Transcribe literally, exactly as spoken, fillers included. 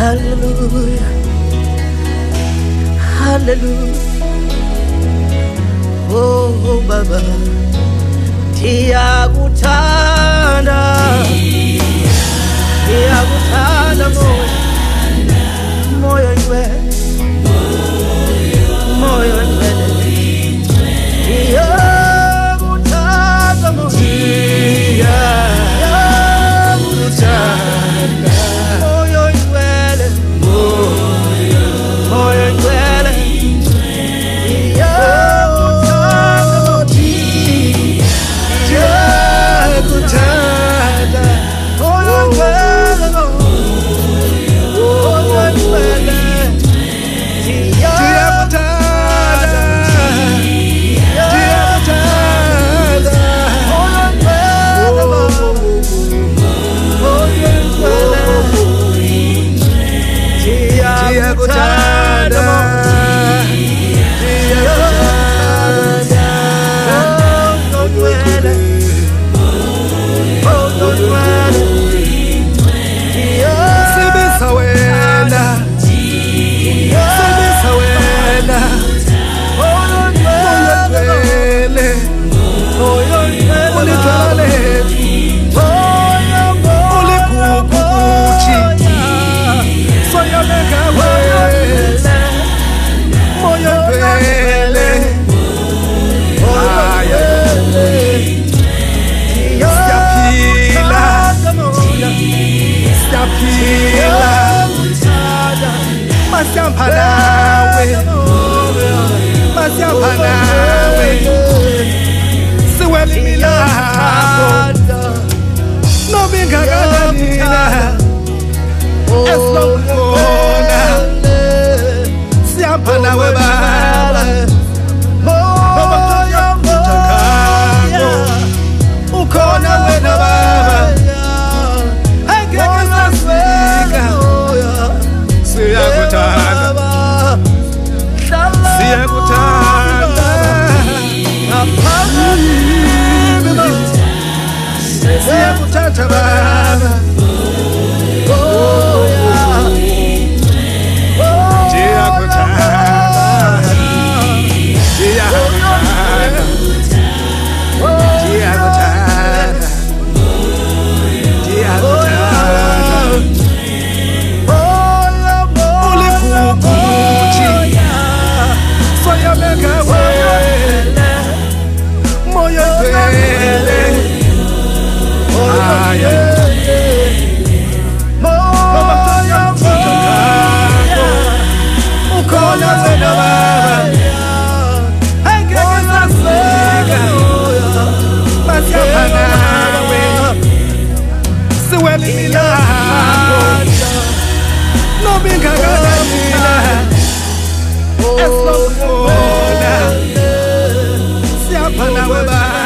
Hallelujah, hallelujah. Oh Baba, tiyakuthanda, tiyakuthanda moya, moya ngcwele, moya ngcwele, tiyakuthanda moya, tiyakuthanda moya ngcwele, moya ngcwele, tiyakuthanda moya ngcwele, moya ngcwele, Masiampanawe, Masiampanawe, Siweli milabo, no bingaganina, Eslongona, Siampanawe baba, Moya moya, Ukona wena baba, Hegeka sasweka, Siyakuthanda, siyakuthanda, siyakuthanda baba, oh yeah, siyakuthanda, siyakuthanda, siyakuthanda, siyakuthanda. Moya ngcwele, moya ngcwele, ukhona wena baba, angeke sasweka, Masiampanawe, siweli milabo, no bingaganina, Eslongona, Siampanawe baba.